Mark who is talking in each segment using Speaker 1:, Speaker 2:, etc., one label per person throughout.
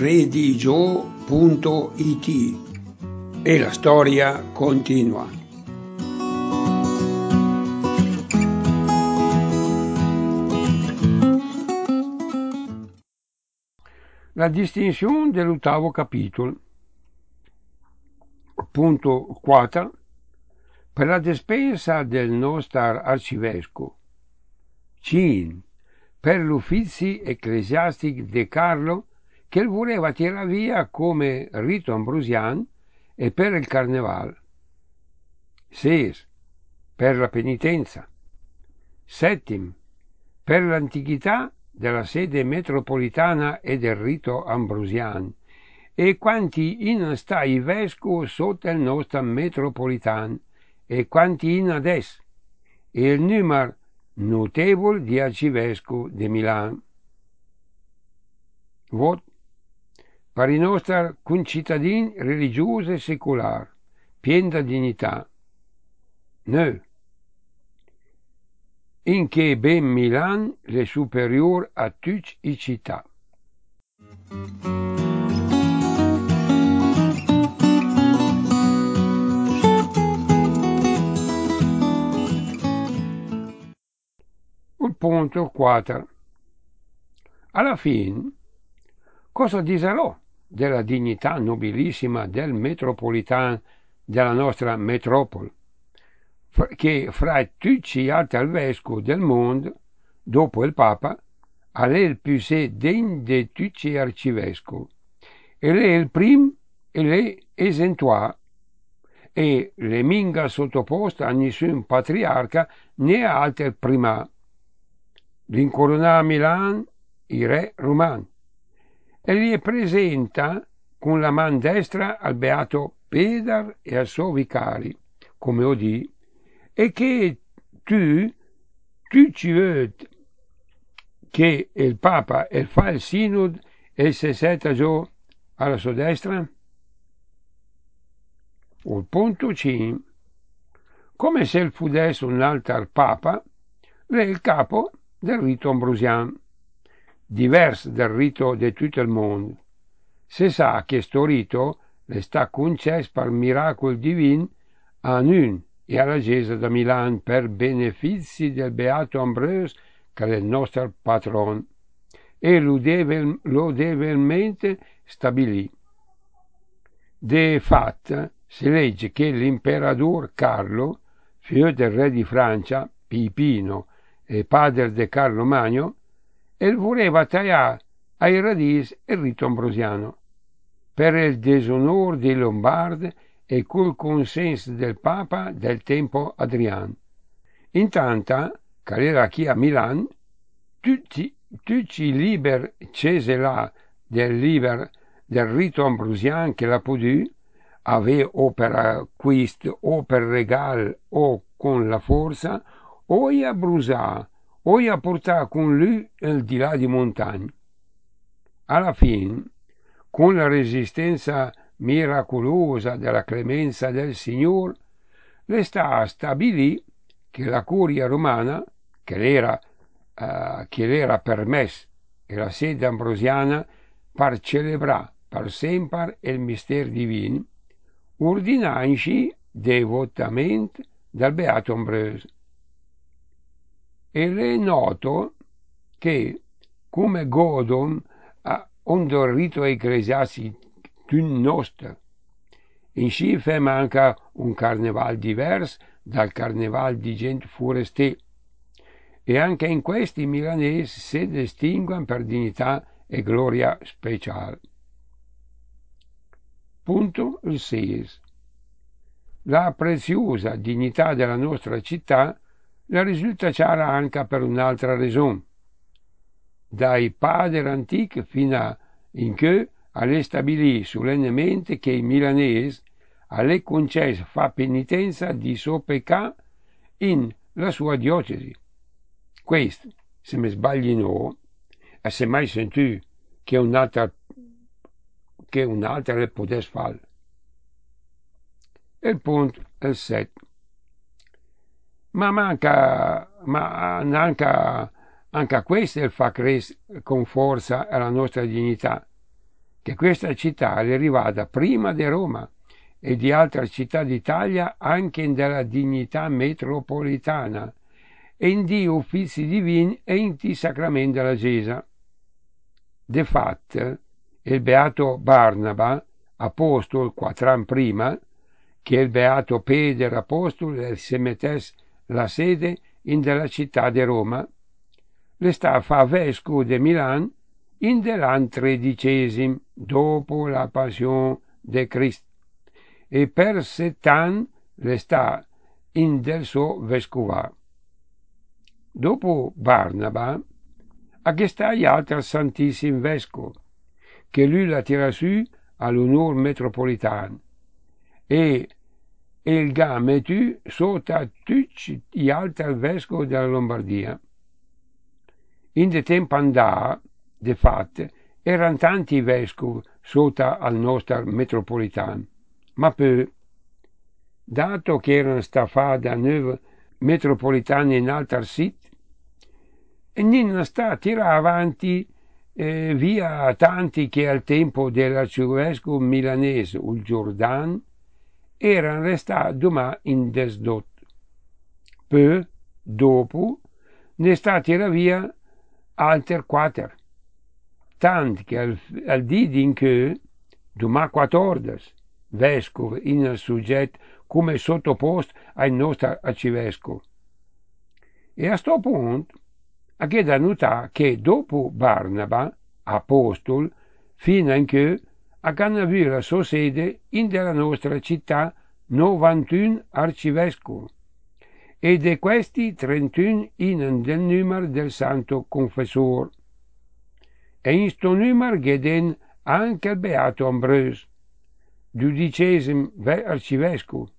Speaker 1: religio.it e la storia continua. La distinzione dell'ottavo capitolo. Punto 4. Per la despensa del nostro arcivescovo. Cin. Per l'uffizi ecclesiastici di Carlo, che voleva tirare via come rito ambrosiano, e per il carnevale. 6. Per la penitenza. 7. Per l'antichità della sede metropolitana e del rito ambrosiano, e quanti in sta i vescovo sotto il nostro metropolitano, e quanti in adesso, e il numero notevole di arcivescovi di Milano. Vot. Per i nostri concittadini religiosi e secolari, piena dignità. 9. In che ben Milan è superiore a tutte le città. Il punto 4. Alla fine, cosa dirò della dignità nobilissima del metropolitano della nostra metropoli, che fra tutti gli altri vescovi del mondo, dopo il Papa, è il più degno di tutti gli arcivescovi, e è il primo e l'è esentuale, e le minga sottoposta a nessun patriarca né a altri primà. L'incorona a Milano i re romani, e li presenta con la man destra al beato Pedar e al suo vicari, come odì, e che tu ci vedi che il Papa fa il Sinod e si setta giù alla sua destra? Il punto 5. Come se il fudesse un altro Papa, è il capo del rito ambrosiano, diverso dal rito di tutto il mondo. Si sa che sto rito le sta concesso per miracolo divino a noi e alla Chiesa da Milano per benefici del beato Ambrosio, che è il nostro patrono, e lodevolmente stabilì. De fatto si legge che l'imperatore Carlo, figlio del re di Francia, Pipino, e padre di Carlo Magno, e voleva tagliare ai radici il rito ambrosiano, per il disonore dei Lombardi e col consenso del Papa del tempo Adriano. Intanto, che era qui a Milano, tutti i liberi ceselà del rito ambrosiano che la pudì, aveva o per acquisto o per regalo o con la forza, o a brusare o a portare con lui al di là di montagne. Alla fine, con la resistenza miracolosa della clemenza del Signore, le sta stabilì che la curia romana, che l'era permessa, e la sede ambrosiana per celebrare per sempre il mistero divino, ordinanci devotamente dal beato Ambrosio. E è noto che, come godon onde il rito ecclesiastico nostro, in cifre manca un carneval diverso dal carneval di gente forestè, e anche in questi milanesi si distinguono per dignità e gloria speciale. Punto il 6. La preziosa dignità della nostra città la risulta chiara anche per un'altra ragione. Dai padri antichi fino a in che alle stabilì solennemente che i milanesi alle concesso fa penitenza di suo peccato in la sua diocesi. Questo, se mi sbagli no, e se mai sentì che un'altra le potesse fare. E il punto è il 7. Ma anche questo fa crescere con forza la nostra dignità, che questa città è arrivata prima di Roma e di altre città d'Italia anche della dignità metropolitana e in di uffizi divini e in di sacramenti della Chiesa. De fatto, il beato Barnaba, apostolo 4 anni prima, che il beato Peder apostolo si mettesse la sede in della città di Roma, le sta fa vescovo di Milan in dell'anno 13 dopo la passione di Cristo e per 7 anni le sta in del suo vescovà. Dopo Barnaba, a che sta gli altri santissimi vescovi, che lui la tira su all'onore metropolitano e il ga mettu sotto a tutti gli altri vescovi della Lombardia. In de tempo andà, de fatto, erano tanti i vescovi sotto al nostro metropolitano, ma poi, dato che erano stati da 9 metropolitani in altri siti, e non sta a tirare avanti via tanti che al tempo dell'arcivescovo milanese, il Giordano, erano restati domani in desdotto. Poi, dopo, ne sta a tirare via altri 4, tanti che al dì in che, domani 14, vescovi in soggetto come sottoposto al nostro arcivescovo. E a sto punto, è da notare che dopo Barnaba, apostolo, fino a che hanno avuto la sua sede in della nostra città 91 arcivescovi, e di questi 31 in del numero del Santo Confessore. E in sto numero gheden anche il beato Ambrosio, 12° arcivescovo,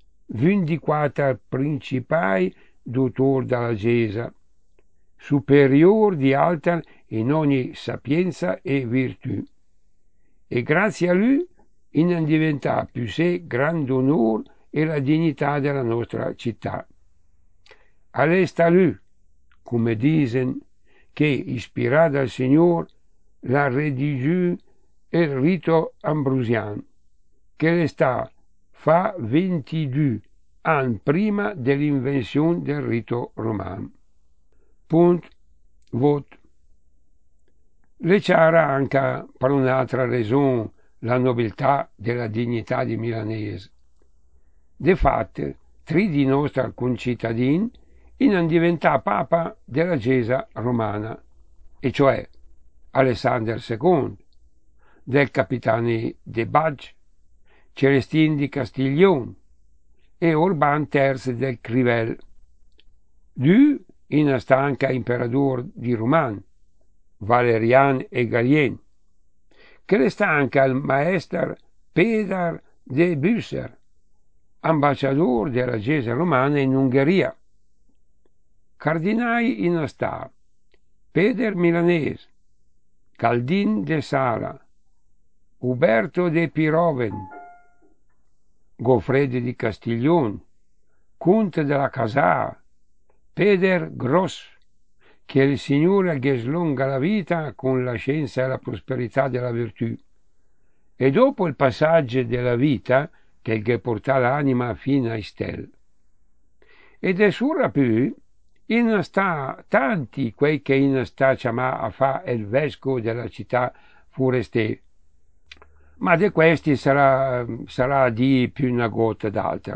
Speaker 1: 24 principai dottor della Chiesa, superior di altri in ogni sapienza e virtù. E grazie a lui in diventa più sé grande onore e la dignità della nostra città. All'esta lui, come dicono, che ispirata dal Signore la redigì il rito ambrosiano, che le sta fa 22 anni prima dell'invenzione del rito romano. Punto. Voto. Le c'era anche per un'altra ragione la nobiltà della dignità di milanese. De fatto, 3 di nostri concittadini in diventà papa della Chiesa romana, e cioè Alessandro II, del Capitani de Baggi, Celestin di Castiglione e Orban III del Crivel. Lui in stanca imperatore di Roman, Valerian e Galien, che le stanca il maestro Pedar de Busser, ambasciatore della Chiesa romana in Ungheria. Cardinali in sta Peder Milanese, Caldin de Sala, Uberto de Piroven, Goffredi di Castiglione, Conte della Casà, Peder Gross, che il Signore gli slunga la vita con la scienza e la prosperità della virtù. E dopo il passaggio della vita, che gli porta l'anima fino ai stelle. Ed è sura più, in sta tanti quei che in sta chiamà a fa il vescovo della città foreste, ma di questi sarà di più una gota d'altra.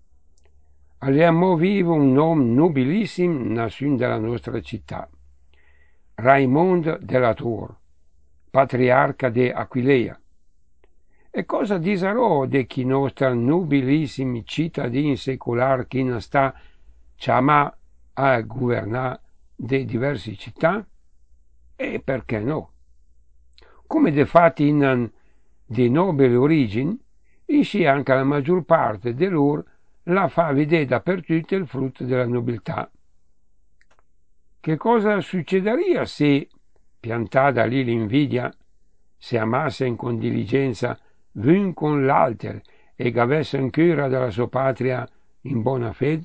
Speaker 1: Abbiamo vivo un nome nobilissimo nasciuto della nostra città, Raimondo della Torre, patriarca di Aquileia. E cosa disarò di chi nostra nobilissimi cittadini secolari che non sta chiamà a governare di diverse città? E perché no? Come de fatti in di nobili origini, esce anche la maggior parte di loro la fa vedere dappertutto il frutto della nobiltà. Che cosa succederia se, piantata lì l'invidia, se amasse in condiligenza l'un con l'altro e avesse in cura della sua patria in buona fede?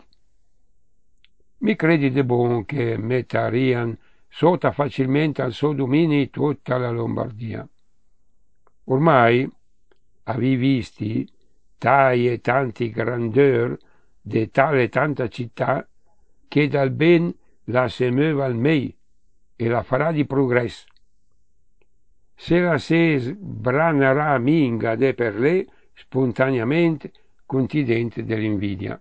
Speaker 1: Mi credi de buon che mettarian sotto facilmente al suo dominio tutta la Lombardia. Ormai avevi visti tai e tanti grandeur de tale tanta città che dal ben la semeva al mei e la farà di progresso. Se la se sbranerà minga de per lei spontaneamente contidente dell'invidia.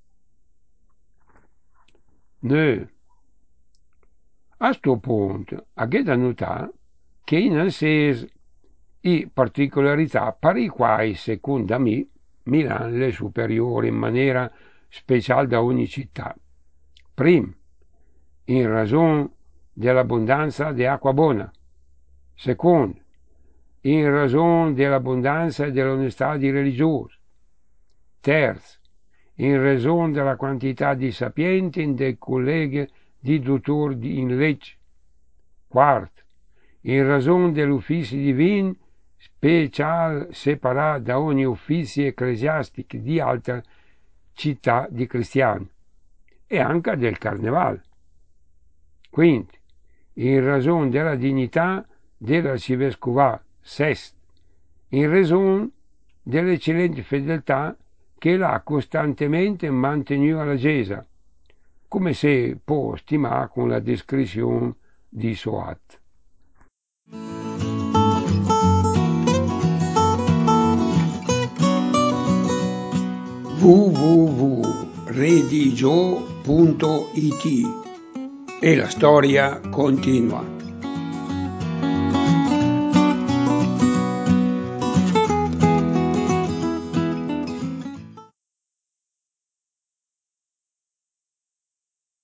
Speaker 1: Ne. A sto punto, a che da notare che in ansese i particolarità per i quali, secondo me, Milano è superiore in maniera speciale da ogni città. Primo, in ragione dell'abbondanza di acqua buona. Secondo, in ragione dell'abbondanza e dell'onestà di religiosi. Terzo, in ragione della quantità di sapienti e dei colleghi di dottori in legge. Quarto, in ragione dell'ufficio divino speciale separato da ogni ufficio ecclesiastico di altra città di cristiani e anche del carnevale. Quinto, in ragione della dignità dell'arcivescovà. Sesto, in ragione dell'eccellente fedeltà che l'ha costantemente mantenuta alla Chiesa, come si può stimare con la descrizione di Soat.
Speaker 2: www.redigio.it e la storia continua.